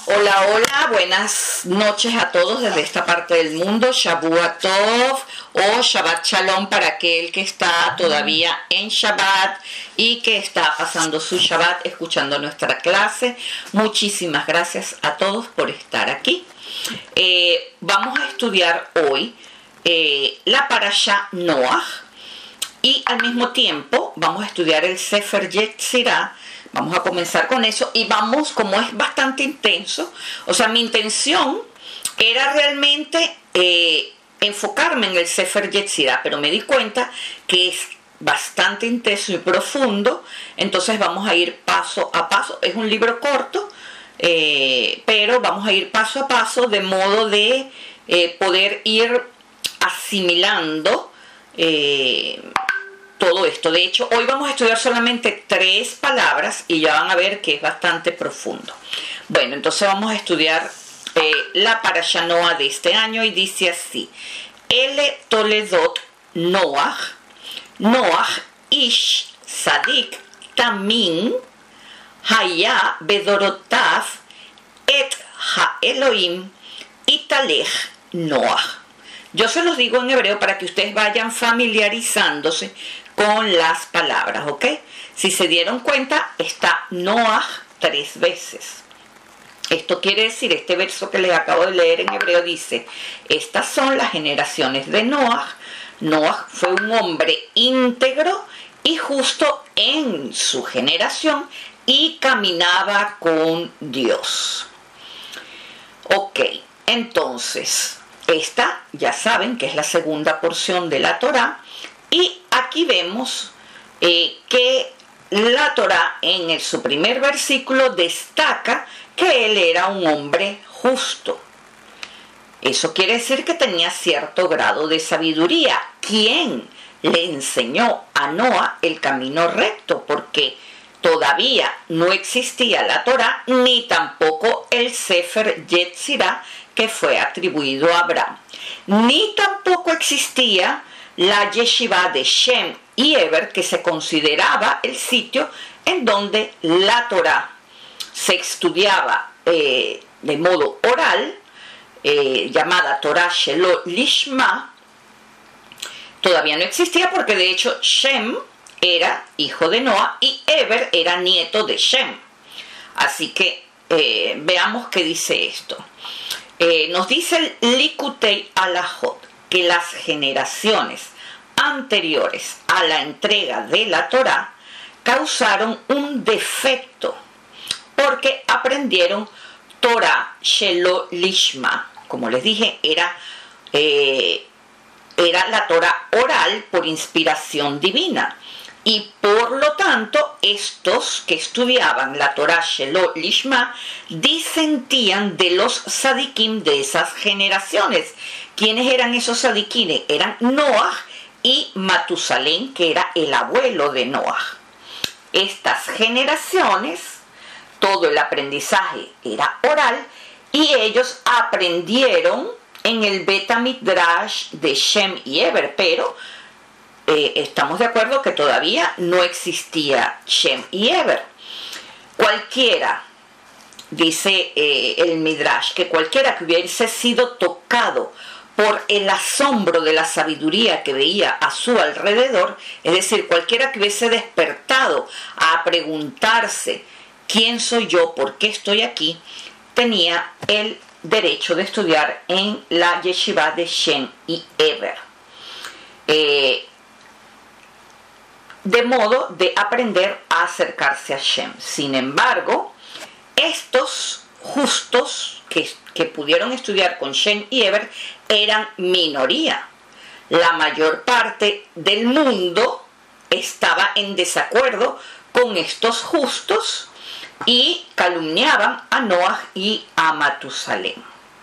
Hola, hola, buenas noches a todos desde esta parte del mundo. Shavua Tov o Shabbat Shalom para aquel que está todavía en Shabbat y que está pasando su Shabbat escuchando nuestra clase. Muchísimas gracias a todos por estar aquí. Vamos a estudiar hoy la Parashá Noach y al mismo tiempo vamos a estudiar el Sefer Yetzirah. Vamos a comenzar con eso y vamos, como es bastante intenso, o sea, mi intención era realmente enfocarme en el Sefer Yetzirah, pero me di cuenta que es bastante intenso y profundo, entonces vamos a ir paso a paso. Es un libro corto, pero vamos a ir paso a paso de modo de poder ir asimilando todo esto. De hecho, hoy vamos a estudiar solamente 3 palabras y ya van a ver que es bastante profundo. Bueno, entonces vamos a estudiar la Parashá Noach de este año y dice así: Ele Toledot Noach, Noach Ish Sadik Tamin Haya Bedorotav Et Ha-Elohim Italech Noach. Yo se los digo en hebreo para que ustedes vayan familiarizándose con las palabras, ¿ok? Si se dieron cuenta, está Noach 3 veces. Esto quiere decir, este verso que les acabo de leer en hebreo dice: estas son las generaciones de Noach. Noach fue un hombre íntegro y justo en su generación y caminaba con Dios. Ok, entonces, esta ya saben que es la segunda porción de la Torá. Y aquí vemos que la Torá en su primer versículo destaca que él era un hombre justo. Eso quiere decir que tenía cierto grado de sabiduría. ¿Quién le enseñó a Noah el camino recto? Porque todavía no existía la Torá ni tampoco el Sefer Yetzirah que fue atribuido a Abraham. Ni tampoco existía la Yeshiva de Shem y Eber, que se consideraba el sitio en donde la Torá se estudiaba de modo oral, llamada Torah Shelo Lishma. Todavía no existía porque de hecho Shem era hijo de Noah y Eber era nieto de Shem. Así que veamos qué dice esto. Nos dice el Likutei Halachot que las generaciones anteriores a la entrega de la Torá causaron un defecto porque aprendieron Torah Shelo Lishma. Como les dije, era la Torá oral por inspiración divina. Y por lo tanto, estos que estudiaban la Torah Shelo Lishma disentían de los sadikim de esas generaciones. ¿Quiénes eran esos sadiquines? Eran Noach y Matusalén, que era el abuelo de Noach. Estas generaciones, todo el aprendizaje era oral y ellos aprendieron en el Bet HaMidrash de Shem y Eber, pero estamos de acuerdo que todavía no existía Shem y Eber. Cualquiera, dice el Midrash, que cualquiera que hubiese sido tocado por el asombro de la sabiduría que veía a su alrededor, es decir, cualquiera que hubiese despertado a preguntarse ¿quién soy yo? ¿Por qué estoy aquí?, tenía el derecho de estudiar en la Yeshiva de Shem y Eber. De modo de aprender a acercarse a Shem. Sin embargo, estos justos que pudieron estudiar con Shem y Eber eran minoría. La mayor parte del mundo estaba en desacuerdo con estos justos y calumniaban a Noach y a Matusalén.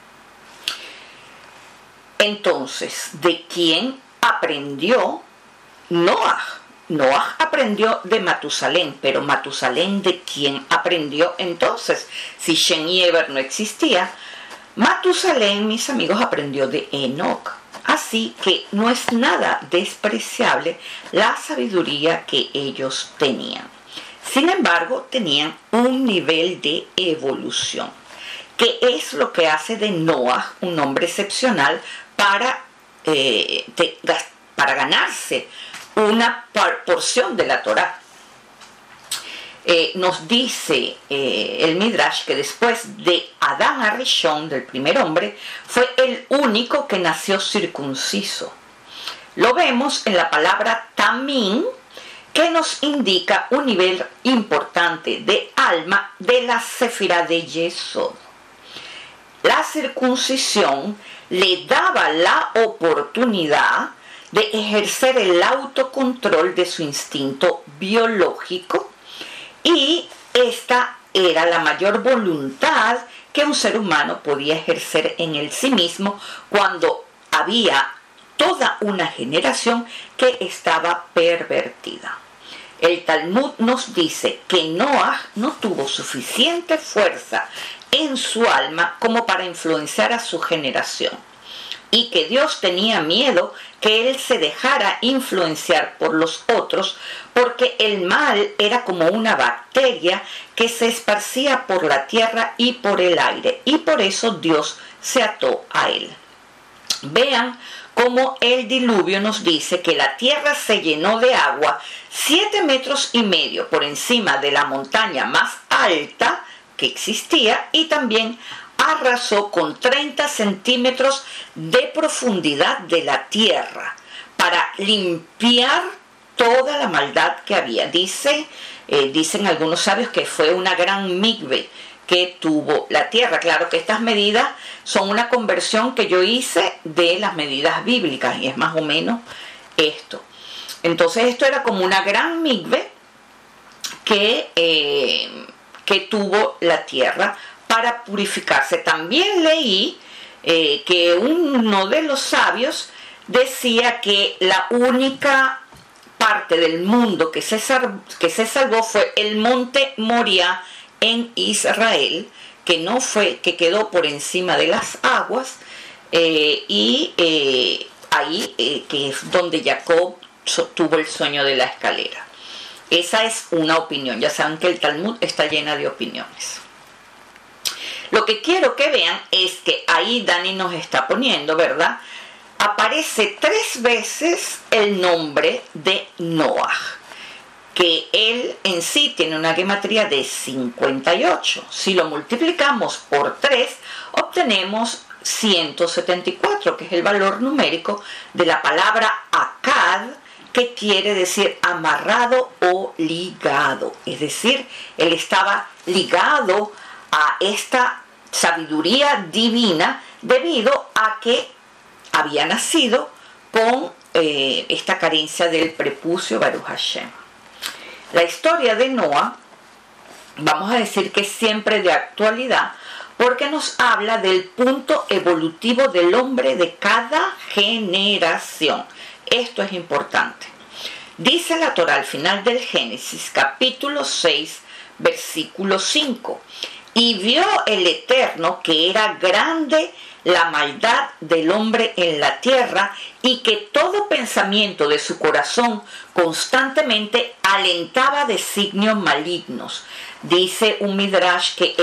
Entonces, ¿de quién aprendió Noach? Noach aprendió de Matusalén, pero Matusalén, ¿de quién aprendió entonces? Si Shem y Eber no existía, Matusalén, mis amigos, aprendió de Enoc. Así que no es nada despreciable la sabiduría que ellos tenían. Sin embargo, tenían un nivel de evolución. ¿Qué es lo que hace de Noah un hombre excepcional para ganarse una porción de la Torá? Nos dice el Midrash que después de Adán Arishon, del primer hombre, fue el único que nació circunciso. Lo vemos en la palabra tamim, que nos indica un nivel importante de alma de la Sefirá de Yesod. La circuncisión le daba la oportunidad de ejercer el autocontrol de su instinto biológico, y esta era la mayor voluntad que un ser humano podía ejercer en él sí mismo cuando había toda una generación que estaba pervertida. El Talmud nos dice que Noah no tuvo suficiente fuerza en su alma como para influenciar a su generación, y que Dios tenía miedo que él se dejara influenciar por los otros, porque el mal era como una bacteria que se esparcía por la tierra y por el aire, y por eso Dios se ató a él. Vean cómo el diluvio nos dice que la tierra se llenó de agua 7,5 metros por encima de la montaña más alta que existía, y también arrasó con 30 centímetros de profundidad de la tierra para limpiar toda la maldad que había. Dicen algunos sabios que fue una gran migbe que tuvo la tierra. Claro que estas medidas son una conversión que yo hice de las medidas bíblicas, y es más o menos esto. Entonces esto era como una gran migbe que tuvo la tierra para purificarse. También leí que uno de los sabios decía que la única parte del mundo que se salvó fue el monte Moria en Israel, que quedó por encima de las aguas, ahí que es donde Jacob tuvo el sueño de la escalera. Esa es una opinión. Ya saben que el Talmud está llena de opiniones. Lo que quiero que vean es que ahí Dani nos está poniendo, ¿verdad? Aparece 3 veces el nombre de Noah, que él en sí tiene una gematría de 58. Si lo multiplicamos por 3, obtenemos 174, que es el valor numérico de la palabra Akkad, que quiere decir amarrado o ligado. Es decir, él estaba ligado a esta sabiduría divina debido a que había nacido con esta carencia del prepucio Baruch Hashem. La historia de Noah, vamos a decir que es siempre de actualidad, porque nos habla del punto evolutivo del hombre de cada generación. Esto es importante. Dice la Torá al final del Génesis, capítulo 6, versículo 5. Y vio el Eterno que era grande la maldad del hombre en la tierra, y que todo pensamiento de su corazón constantemente alentaba designios malignos. Dice un Midrash que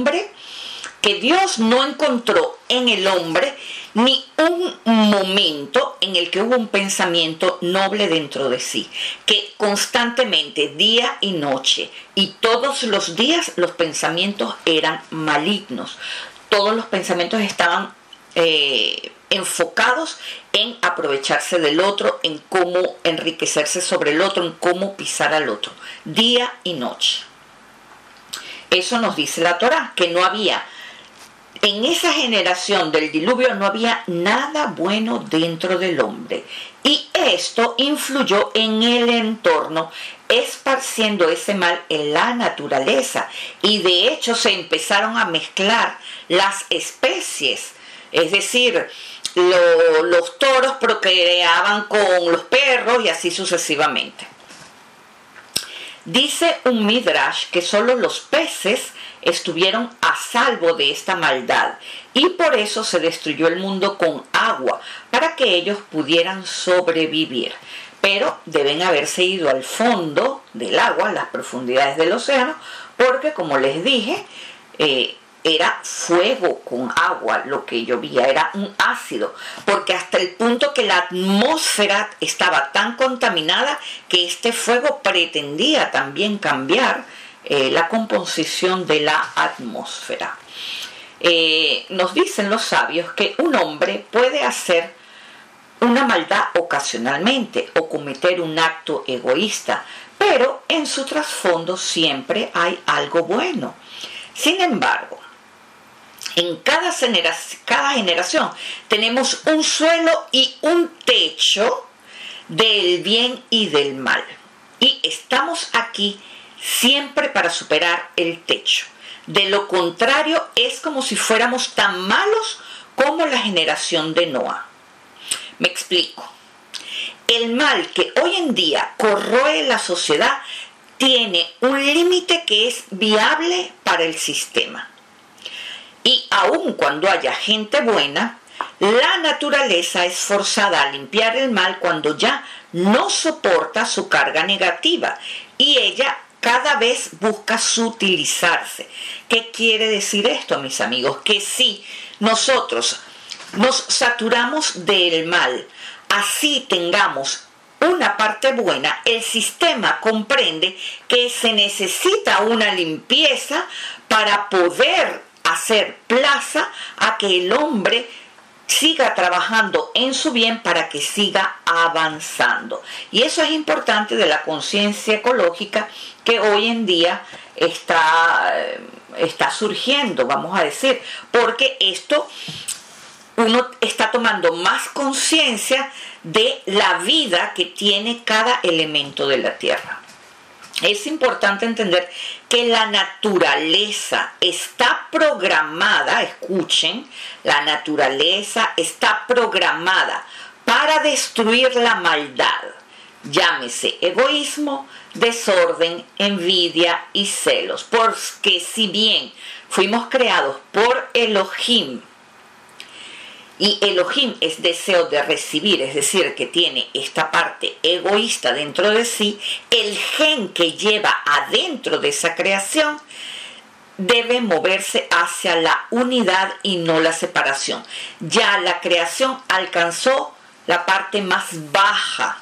Dios no encontró en el hombre ni un momento en el que hubo un pensamiento noble dentro de sí, que constantemente, día y noche, y todos los días, los pensamientos eran malignos. Todos los pensamientos estaban enfocados en aprovecharse del otro, en cómo enriquecerse sobre el otro, en cómo pisar al otro, día y noche. Eso nos dice la Torá, que no había, en esa generación del diluvio, no había nada bueno dentro del hombre. Y esto influyó en el entorno, esparciendo ese mal en la naturaleza. Y de hecho se empezaron a mezclar las especies. Es decir, los toros procreaban con los perros y así sucesivamente. Dice un Midrash que solo los peces estuvieron a salvo de esta maldad, y por eso se destruyó el mundo con agua, para que ellos pudieran sobrevivir. Pero deben haberse ido al fondo del agua, las profundidades del océano, porque, como les dije, era fuego con agua lo que llovía, era un ácido, porque hasta el punto que la atmósfera estaba tan contaminada que este fuego pretendía también cambiar la composición de la atmósfera. Nos dicen los sabios que un hombre puede hacer una maldad ocasionalmente o cometer un acto egoísta, pero en su trasfondo siempre hay algo bueno. Sin embargo, en cada generación tenemos un suelo y un techo del bien y del mal. Y estamos aquí siempre para superar el techo. De lo contrario, es como si fuéramos tan malos como la generación de Noa. Me explico. El mal que hoy en día corroe la sociedad tiene un límite que es viable para el sistema. Y aun cuando haya gente buena, la naturaleza es forzada a limpiar el mal cuando ya no soporta su carga negativa y ella cada vez busca sutilizarse. ¿Qué quiere decir esto, mis amigos? Que si nosotros nos saturamos del mal, así tengamos una parte buena, el sistema comprende que se necesita una limpieza para poder hacer plaza a que el hombre siga trabajando en su bien para que siga avanzando. Y eso es importante de la conciencia ecológica que hoy en día está surgiendo, vamos a decir, porque esto uno está tomando más conciencia de la vida que tiene cada elemento de la tierra. Es importante entender que la naturaleza está programada, escuchen, la naturaleza está programada para destruir la maldad, llámese egoísmo, desorden, envidia y celos, porque si bien fuimos creados por Elohim, y Elohim es deseo de recibir, es decir, que tiene esta parte egoísta dentro de sí, el gen que lleva adentro de esa creación debe moverse hacia la unidad y no la separación. Ya la creación alcanzó la parte más baja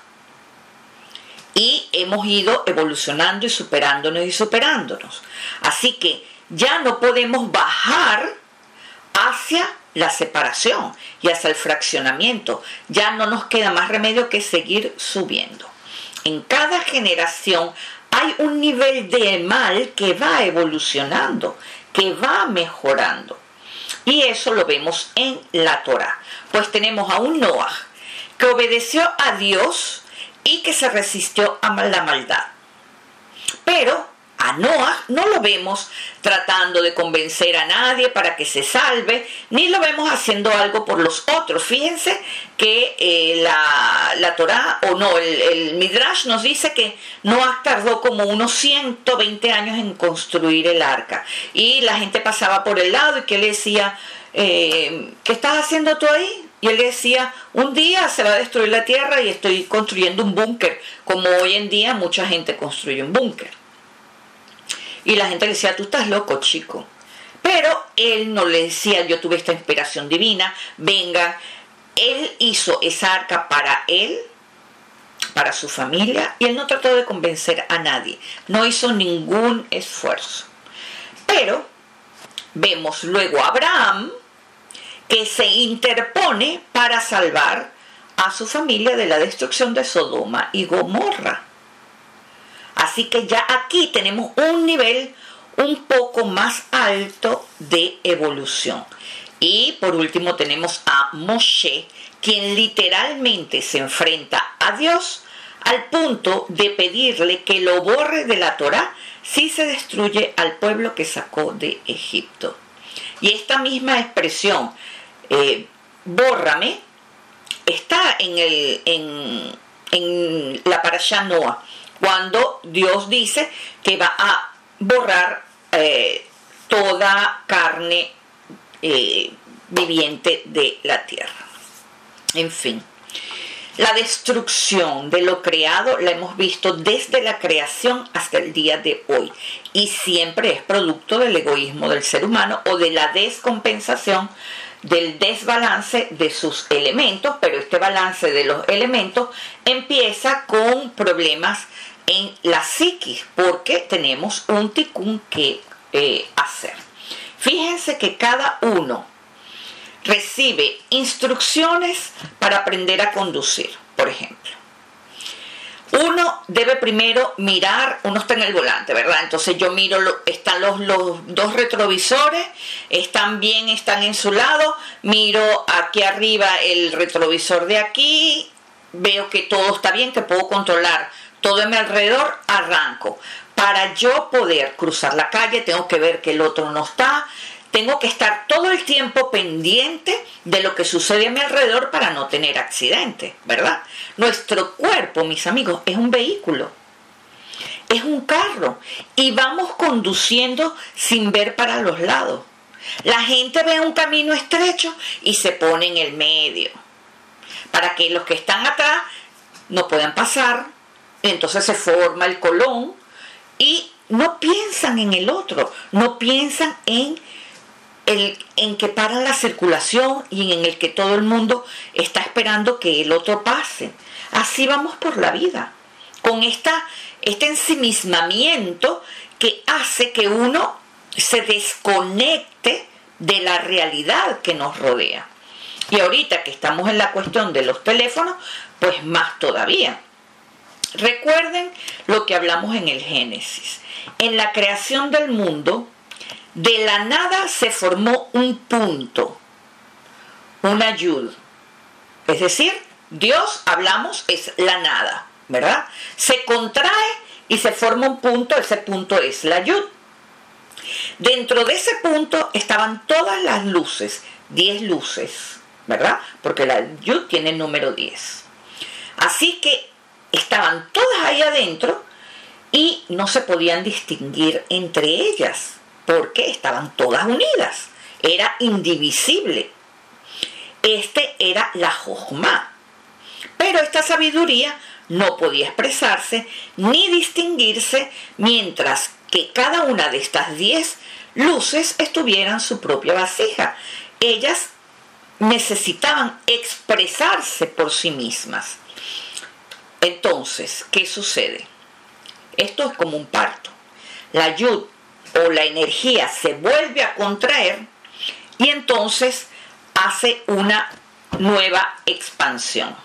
y hemos ido evolucionando y superándonos. Así que ya no podemos bajar hacia la separación y hacia el fraccionamiento. Ya no nos queda más remedio que seguir subiendo. En cada generación hay un nivel de mal que va evolucionando, que va mejorando. Y eso lo vemos en la Torá. Pues tenemos a un Noah que obedeció a Dios y que se resistió a la maldad. Pero a Noah no lo vemos tratando de convencer a nadie para que se salve, ni lo vemos haciendo algo por los otros. Fíjense que la Torá, o no, el Midrash nos dice que Noah tardó como unos 120 años en construir el arca. Y la gente pasaba por el lado y que le decía, ¿qué estás haciendo tú ahí? Y él decía, un día se va a destruir la tierra y estoy construyendo un búnker, como hoy en día mucha gente construye un búnker. Y la gente le decía, tú estás loco, chico. Pero él no le decía, yo tuve esta inspiración divina, venga. Él hizo esa arca para él, para su familia, y él no trató de convencer a nadie. No hizo ningún esfuerzo. Pero vemos luego a Abraham, que se interpone para salvar a su familia de la destrucción de Sodoma y Gomorra. Así que ya aquí tenemos un nivel un poco más alto de evolución. Y por último tenemos a Moshe, quien literalmente se enfrenta a Dios al punto de pedirle que lo borre de la Torá si se destruye al pueblo que sacó de Egipto. Y esta misma expresión, bórrame, está en la Parashá Noa, cuando Dios dice que va a borrar toda carne viviente de la tierra. En fin, La destrucción de lo creado la hemos visto desde la creación hasta el día de hoy y siempre es producto del egoísmo del ser humano o de la descompensación, del desbalance de sus elementos, pero este balance de los elementos empieza con problemas en la psiquis porque tenemos un ticún que hacer. Fíjense que cada uno recibe instrucciones para aprender a conducir, por ejemplo. Uno debe primero mirar, uno está en el volante, ¿verdad? Entonces yo miro, están los dos retrovisores, están en su lado, miro aquí arriba el retrovisor de aquí, veo que todo está bien, que puedo controlar todo a mi alrededor, arranco. Para yo poder cruzar la calle tengo que ver que el otro no está. Tengo que estar todo el tiempo pendiente de lo que sucede a mi alrededor para no tener accidentes, ¿verdad? Nuestro cuerpo, mis amigos, es un vehículo, es un carro y vamos conduciendo sin ver para los lados. La gente ve un camino estrecho y se pone en el medio para que los que están atrás no puedan pasar. Entonces se forma el colón y no piensan en el otro, no piensan en que paran la circulación y en el que todo el mundo está esperando que el otro pase. Así vamos por la vida, con este ensimismamiento que hace que uno se desconecte de la realidad que nos rodea. Y ahorita que estamos en la cuestión de los teléfonos, pues más todavía. Recuerden lo que hablamos en el Génesis. En la creación del mundo, de la nada se formó un punto, una yud. Es decir, Dios, hablamos, es la nada, ¿verdad? Se contrae y se forma un punto, ese punto es la yud. Dentro de ese punto estaban todas las luces, 10 luces, ¿verdad? Porque la yud tiene el número 10. Así que estaban todas ahí adentro y no se podían distinguir entre ellas, porque estaban todas unidas, era indivisible. Este era la Jochma, pero esta sabiduría no podía expresarse ni distinguirse mientras que cada una de estas 10 luces estuviera en su propia vasija. Ellas necesitaban expresarse por sí mismas. Entonces, ¿qué sucede? Esto es como un parto. La yud o la energía se vuelve a contraer y entonces hace una nueva expansión.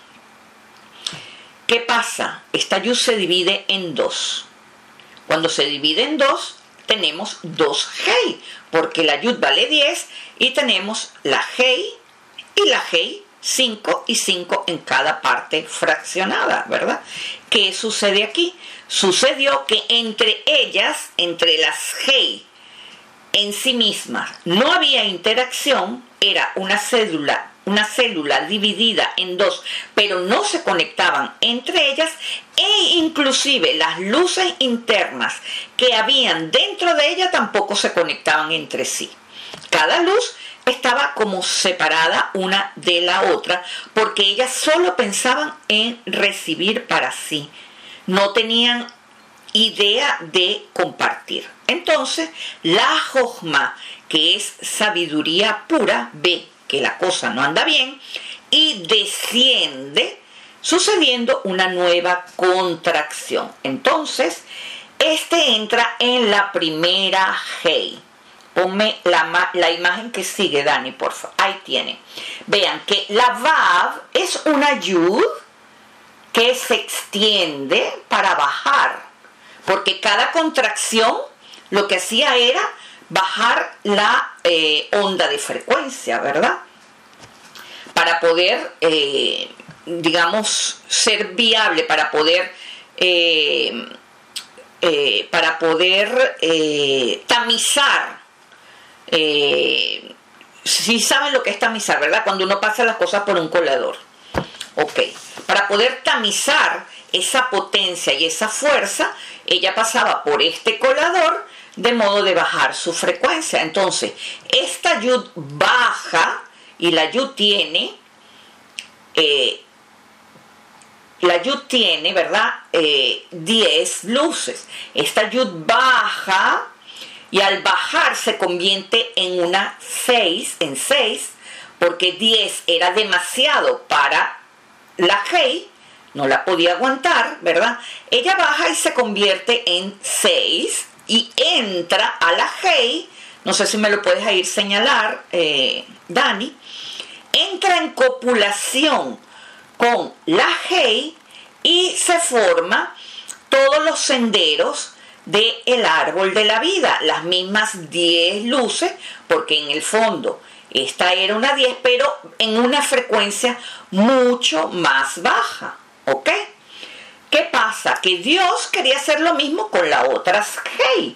¿Qué pasa? Esta yud se divide en dos. Cuando se divide en dos, tenemos 2 hei, porque la yud vale 10 y tenemos la hei y la hei 5 y 5 en cada parte fraccionada, ¿verdad? ¿Qué sucede aquí? Sucedió que entre ellas, entre las hei en sí mismas, no había interacción, era una célula dividida en 2, pero no se conectaban entre ellas e inclusive las luces internas que habían dentro de ella tampoco se conectaban entre sí. Cada luz estaba como separada una de la otra porque ellas solo pensaban en recibir para sí, no tenían idea de compartir. Entonces la Jochma, que es sabiduría pura, ve que la cosa no anda bien y desciende, sucediendo una nueva contracción. Entonces este entra en la primera hei. Ponme la imagen que sigue, Dani, por favor. Ahí tiene. Vean que la Vav es una yud que se extiende para bajar, porque cada contracción lo que hacía era bajar la onda de frecuencia, ¿verdad? Para poder, digamos, ser viable, para poder tamizar. Si saben lo que es tamizar, ¿verdad? Cuando uno pasa las cosas por un colador. Ok. Para poder tamizar esa potencia y esa fuerza, ella pasaba por este colador de modo de bajar su frecuencia. Entonces, esta yud baja y la yud tiene la yud tiene, ¿verdad? 10 luces. Esta yud baja y al bajar se convierte en una 6, porque 10 era demasiado para la Hei, no la podía aguantar, ¿verdad? Ella baja y se convierte en 6 y entra a la Hei, no sé si me lo puedes ir señalar, Dani, entra en copulación con la Hei y se forma todos los senderos del árbol de la vida, las mismas 10 luces, porque en el fondo esta era una 10, pero en una frecuencia mucho más baja, ¿ok? ¿Qué pasa? Que Dios quería hacer lo mismo con las otras Hei.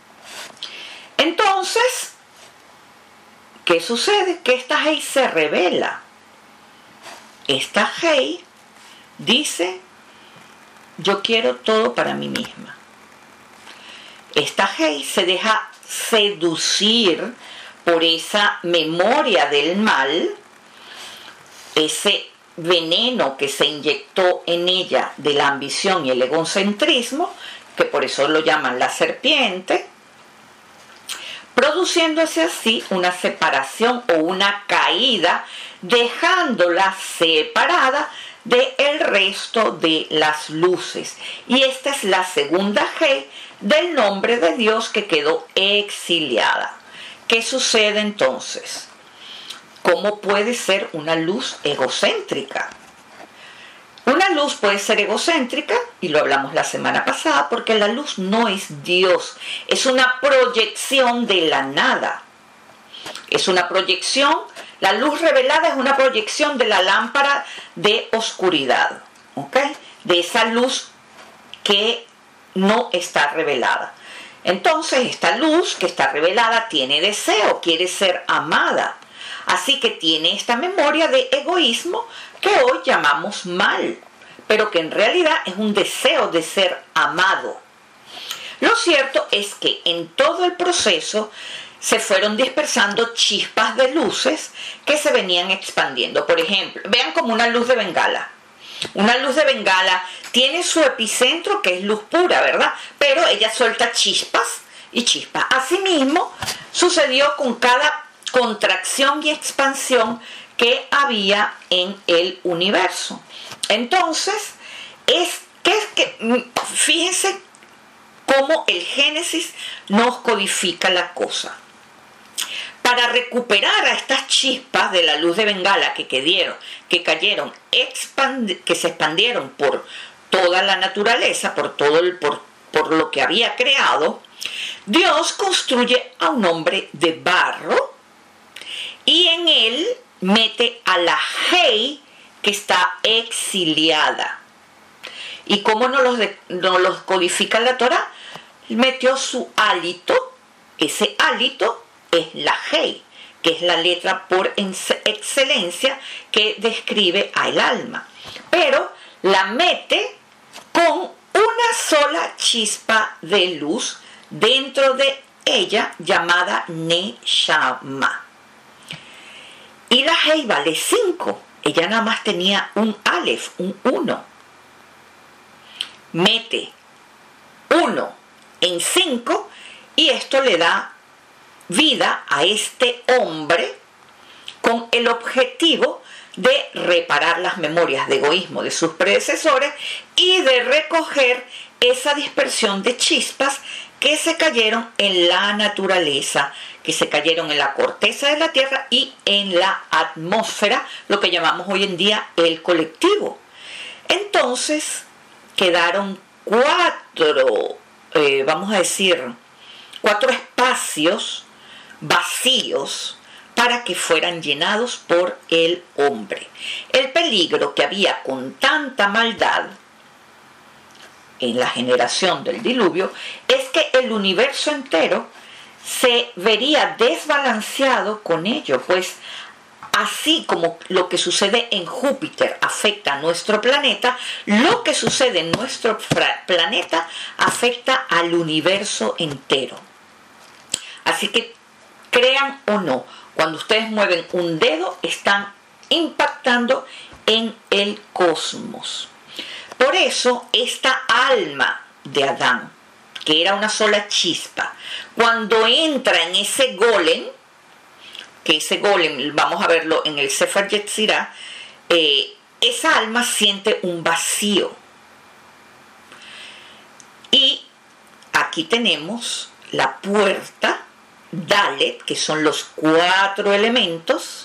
Entonces, ¿qué sucede? Que esta Hei se revela. Esta Hei dice, yo quiero todo para mí misma. Esta Hei se deja seducir por esa memoria del mal, ese veneno que se inyectó en ella de la ambición y el egocentrismo, que por eso lo llaman la serpiente, produciéndose así una separación o una caída, dejándola separada del resto de las luces. Y esta es la segunda G del nombre de Dios que quedó exiliada. ¿Qué sucede entonces? ¿Cómo puede ser una luz egocéntrica? Una luz puede ser egocéntrica, y lo hablamos la semana pasada, porque la luz no es Dios, es una proyección de la nada. Es una proyección, la luz revelada es una proyección de la lámpara de oscuridad, ¿ok? De esa luz que no está revelada. Entonces, esta luz que está revelada tiene deseo, quiere ser amada. Así que tiene esta memoria de egoísmo que hoy llamamos mal, pero que en realidad es un deseo de ser amado. Lo cierto es que en todo el proceso se fueron dispersando chispas de luces que se venían expandiendo. Por ejemplo, vean como una luz de bengala. Una luz de bengala tiene su epicentro, que es luz pura, ¿verdad? Pero ella suelta chispas y chispas. Asimismo, sucedió con cada contracción y expansión que había en el universo. Entonces, fíjense cómo el Génesis nos codifica la cosa. Para recuperar a estas chispas de la luz de bengala que se expandieron por toda la naturaleza, por lo que había creado, Dios construye a un hombre de barro y en él mete a la Hei que está exiliada. ¿Y cómo nos los codifica la Torá? Metió su hálito, ese hálito es la Hei, que es la letra por excelencia que describe al alma. Pero la mete con una sola chispa de luz dentro de ella llamada Neshama. Y la Hei vale 5. Ella nada más tenía un Aleph, un 1. Mete 1 en 5 y esto le da vida a este hombre con el objetivo de reparar las memorias de egoísmo de sus predecesores y de recoger esa dispersión de chispas que se cayeron en la naturaleza, que se cayeron en la corteza de la Tierra y en la atmósfera, lo que llamamos hoy en día el colectivo. Entonces quedaron 4 espacios vacíos para que fueran llenados por el hombre. El peligro que había con tanta maldad en la generación del diluvio es que el universo entero se vería desbalanceado con ello, pues así como lo que sucede en Júpiter afecta a nuestro planeta, lo que sucede en nuestro planeta afecta al universo entero. Así que, crean o no, cuando ustedes mueven un dedo, están impactando en el cosmos. Por eso esta alma de Adán, que era una sola chispa, cuando entra en ese golem, que ese golem, vamos a verlo en el Sefer Yetzirah, esa alma siente un vacío. Y aquí tenemos la puerta Dalet, que son los 4 elementos,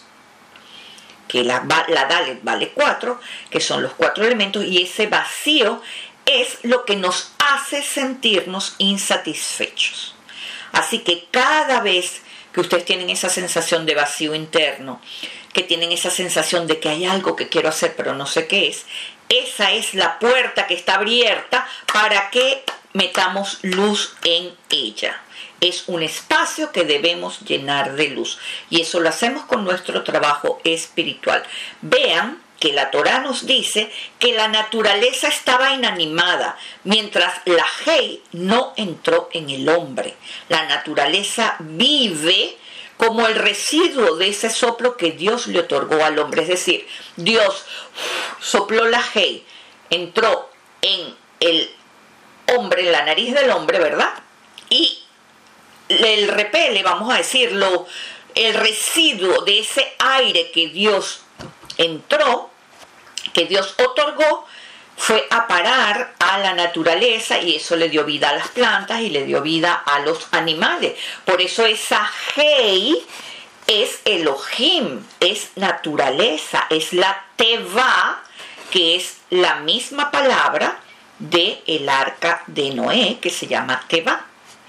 que la Dalet vale 4, que son los 4 elementos, y ese vacío es lo que nos hace sentirnos insatisfechos. Así que cada vez que ustedes tienen esa sensación de vacío interno, que tienen esa sensación de que hay algo que quiero hacer pero no sé qué es, esa es la puerta que está abierta para que metamos luz en ella. Es un espacio que debemos llenar de luz, y eso lo hacemos con nuestro trabajo espiritual. Vean que la Torá nos dice que la naturaleza estaba inanimada mientras la Hei no entró en el hombre. La naturaleza vive como el residuo de ese soplo que Dios le otorgó al hombre. Es decir, Dios sopló la Hei, entró en el hombre, en la nariz del hombre, ¿verdad? Y el repele, vamos a decirlo, el residuo de ese aire que Dios entró, que Dios otorgó, fue a parar a la naturaleza, y eso le dio vida a las plantas y le dio vida a los animales. Por eso esa Hei es Elohim, es naturaleza, es la Teva, que es la misma palabra de el arca de Noé, que se llama Teva.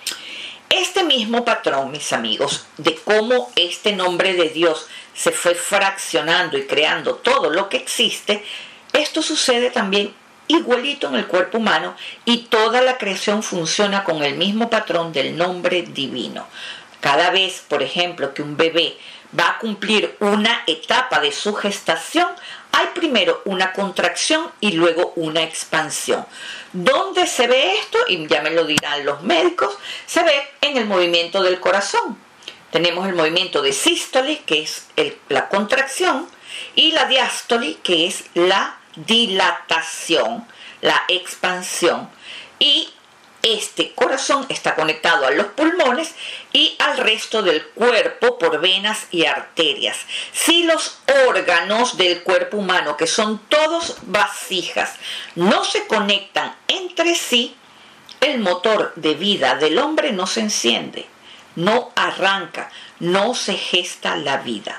Este mismo patrón, mis amigos, de cómo este nombre de Dios se fue fraccionando y creando todo lo que existe, esto sucede también igualito en el cuerpo humano, y toda la creación funciona con el mismo patrón del nombre divino. Cada vez, por ejemplo, que un bebé va a cumplir una etapa de su gestación, hay primero una contracción y luego una expansión. ¿Dónde se ve esto? Y ya me lo dirán los médicos. Se ve en el movimiento del corazón. Tenemos el movimiento de sístole, que es la contracción, y la diástole, que es la dilatación, la expansión. Y este corazón está conectado a los pulmones y al resto del cuerpo por venas y arterias. Si los órganos del cuerpo humano, que son todos vasijas, no se conectan entre sí, el motor de vida del hombre no se enciende, no arranca, no se gesta la vida.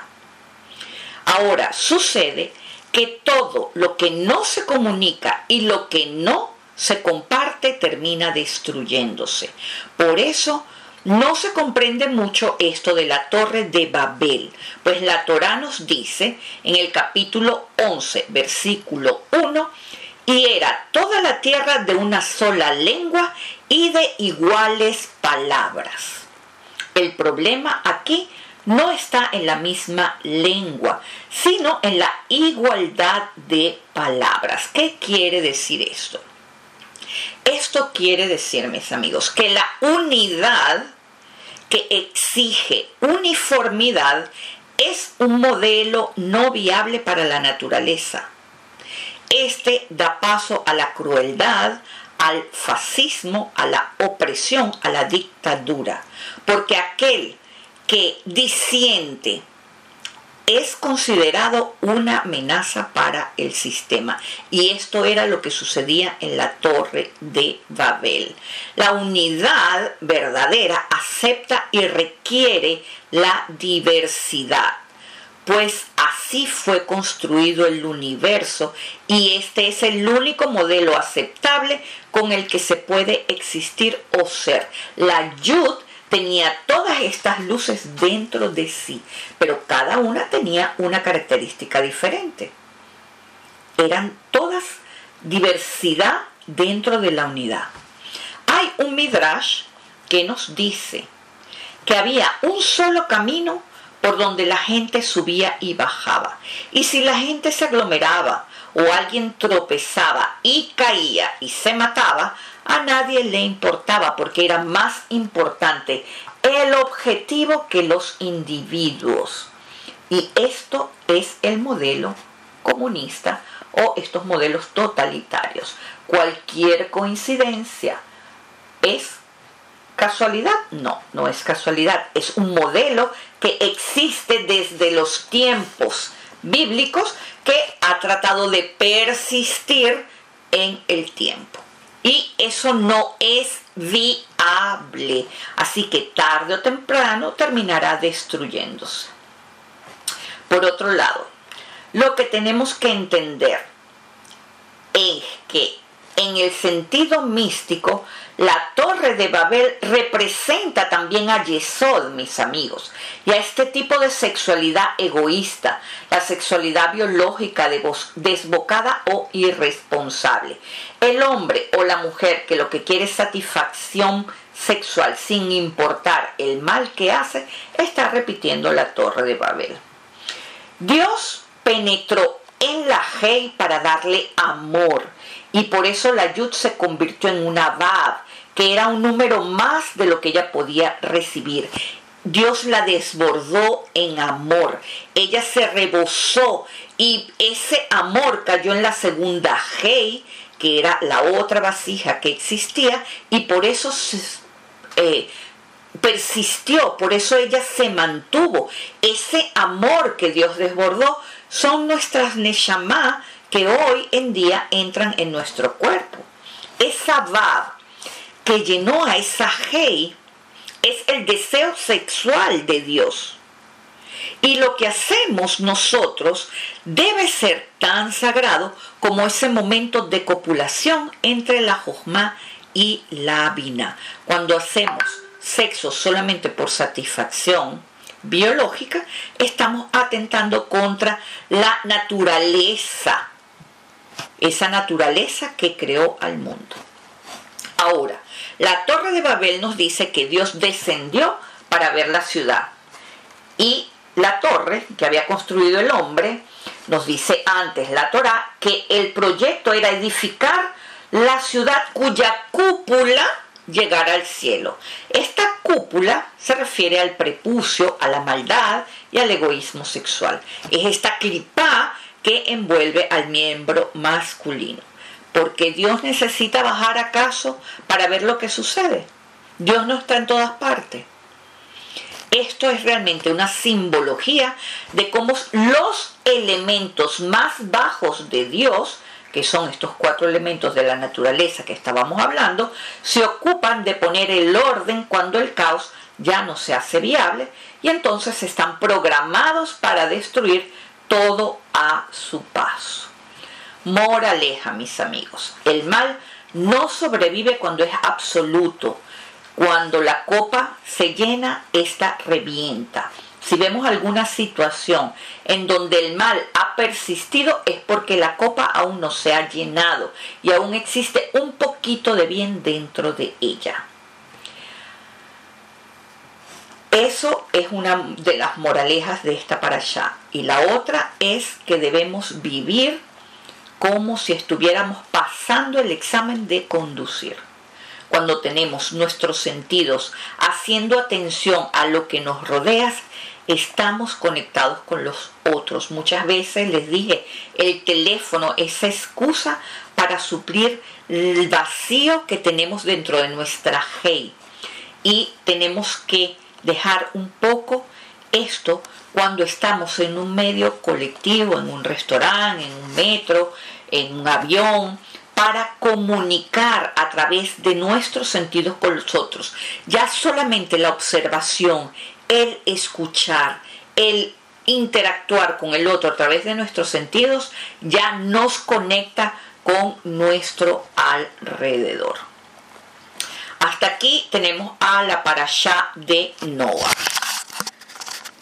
Ahora, sucede que todo lo que no se comunica y lo que no se comparte termina destruyéndose. Por eso no se comprende mucho esto de la Torre de Babel, pues la Torá nos dice en el capítulo 11, versículo 1, y era toda la tierra de una sola lengua y de iguales palabras. El problema aquí no está en la misma lengua, sino en la igualdad de palabras. ¿Qué quiere decir esto? Esto quiere decir, mis amigos, que la unidad que exige uniformidad es un modelo no viable para la naturaleza. Este da paso a la crueldad, al fascismo, a la opresión, a la dictadura, porque aquel que disiente es considerado una amenaza para el sistema. Y esto era lo que sucedía en la Torre de Babel. La unidad verdadera acepta y requiere la diversidad, pues así fue construido el universo, y este es el único modelo aceptable con el que se puede existir o ser. La Yud tenía todas estas luces dentro de sí, pero cada una tenía una característica diferente. Eran todas diversidad dentro de la unidad. Hay un midrash que nos dice que había un solo camino por donde la gente subía y bajaba, y si la gente se aglomeraba o alguien tropezaba y caía y se mataba, a nadie le importaba, porque era más importante el objetivo que los individuos. Y esto es el modelo comunista o estos modelos totalitarios. Cualquier coincidencia es ¿casualidad? No, no es casualidad. Es un modelo que existe desde los tiempos bíblicos que ha tratado de persistir en el tiempo. Y eso no es viable. Así que tarde o temprano terminará destruyéndose. Por otro lado, lo que tenemos que entender es que en el sentido místico, la Torre de Babel representa también a Yesod, mis amigos, y a este tipo de sexualidad egoísta, la sexualidad biológica desbocada o irresponsable. El hombre o la mujer que lo que quiere es satisfacción sexual sin importar el mal que hace, está repitiendo la Torre de Babel. Dios penetró en la Hei para darle amor, y por eso la Yud se convirtió en una Vav, que era un número más de lo que ella podía recibir. Dios la desbordó en amor, ella se rebosó y ese amor cayó en la segunda Hei, que era la otra vasija que existía, y por eso persistió, por eso ella se mantuvo. Ese amor que Dios desbordó son nuestras Neshama que hoy en día entran en nuestro cuerpo. Esa Vav que llenó a esa Hei es el deseo sexual de Dios. Y lo que hacemos nosotros debe ser tan sagrado como ese momento de copulación entre la Jochma y la Binah. Cuando hacemos sexo solamente por satisfacción biológica, estamos atentando contra la naturaleza, esa naturaleza que creó al mundo. Ahora, la Torre de Babel nos dice que Dios descendió para ver la ciudad. Y la torre que había construido el hombre, nos dice antes la Torá, que el proyecto era edificar la ciudad cuya cúpula llegara al cielo. Esta cúpula se refiere al prepucio, a la maldad y al egoísmo sexual. Es esta clipá que envuelve al miembro masculino. ¿Porque Dios necesita bajar acaso para ver lo que sucede? Dios no está en todas partes. Esto es realmente una simbología de cómo los elementos más bajos de Dios, que son estos 4 elementos de la naturaleza que estábamos hablando, se ocupan de poner el orden cuando el caos ya no se hace viable y entonces están programados para destruir todo a su paso. Moraleja, mis amigos, el mal no sobrevive cuando es absoluto. Cuando la copa se llena, esta revienta. Si vemos alguna situación en donde el mal ha persistido, es porque la copa aún no se ha llenado y aún existe un poquito de bien dentro de ella. Eso es una de las moralejas de esta parashá. Y la otra es que debemos vivir como si estuviéramos pasando el examen de conducir. Cuando tenemos nuestros sentidos haciendo atención a lo que nos rodea, estamos conectados con los otros. Muchas veces les dije, el teléfono es excusa para suplir el vacío que tenemos dentro de nuestra Hei. Y tenemos que dejar un poco esto cuando estamos en un medio colectivo, en un restaurante, en un metro, en un avión, para comunicar a través de nuestros sentidos con los otros. Ya solamente la observación, el escuchar, el interactuar con el otro a través de nuestros sentidos, ya nos conecta con nuestro alrededor. Hasta aquí tenemos a la parashá de Noah.